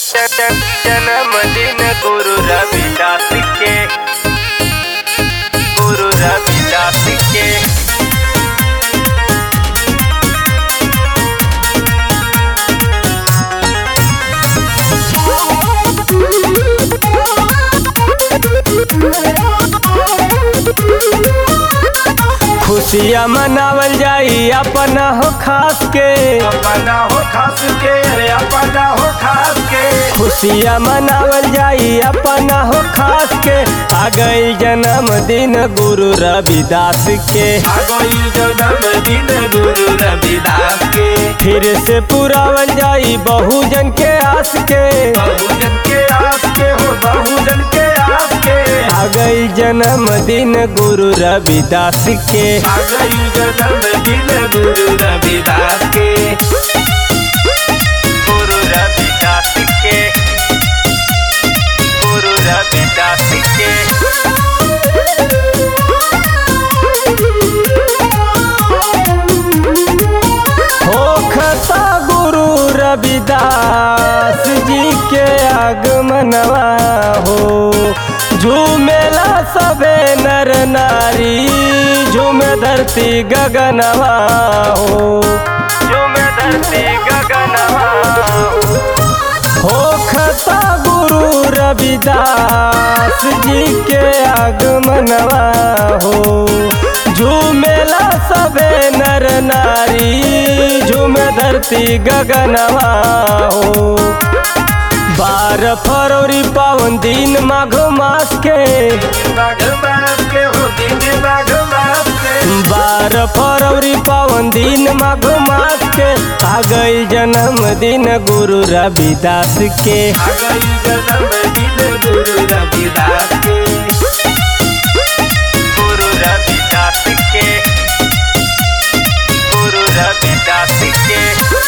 जन्मदिन गुरु रविदास के, गुरु रविदास के। खुशियाँ मनावल जाई अपना हो खास के, अपना हो खास के, अरे अपना हो खास के। खुशियाँ मनावल जाई अपना हो खास के। आ गई जन्मदिन गुरु रविदास के, आ गई जन्मदिन गुरु रविदास के। फिर से पुरावल जाई बहुजन के आस के, बहुजन के आस के हो, बहुजन के आस के। आ गई जन्मदिन गुरु रविदास के। आ गई जन्मदिन गुरु रविदास के। गुरु रविदास के, गुरु रविदास के। होखता गुरु रविदास जी के आगमनवा हो, झूमेला सबे नर नारी, झूमे धरती गगनवा हो, झूमे धरती गगनवा हो। होखता गुरु रविदास जी के आगमनवा हो, झूमेला सबे नर नारी, झूमे धरती गगनवा हो। 12 फरवरी पावन दिन माघ मास के, माघ मास के हो, दिन माघ मास के। 12 फरवरी पावन दिन माघ मास के। आ गई जन्मदिन गुरु रविदास के, आ गई जन्मदिन गुरु रविदास के। गुरु रविदास के, गुरु रविदास के।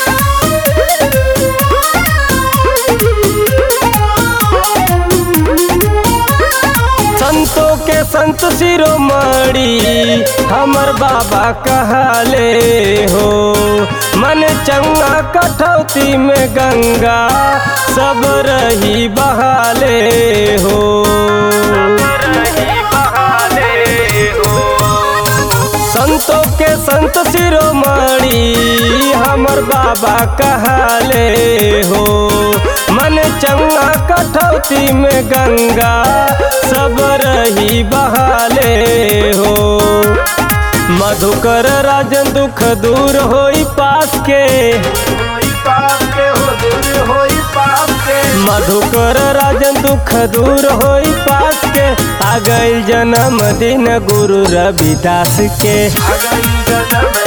संतों के संत शिरोमणि हमर बाबा कहले हो, मन चंगा कठौती में गंगा सब रही बहाले हो, संतों के संत शिरोमणि हमर बाबा कहले हो, मन चंगा कठौती में गंगा सब रही बहाले हो। मधुकर राजन दुख दूर होई पास के, होई पास के हो, दूर होई पास के। मधुकर राजन दुख दूर होई पास के। आ गई जन्मदिन गुरु रविदास के, आ गई जन्मदिन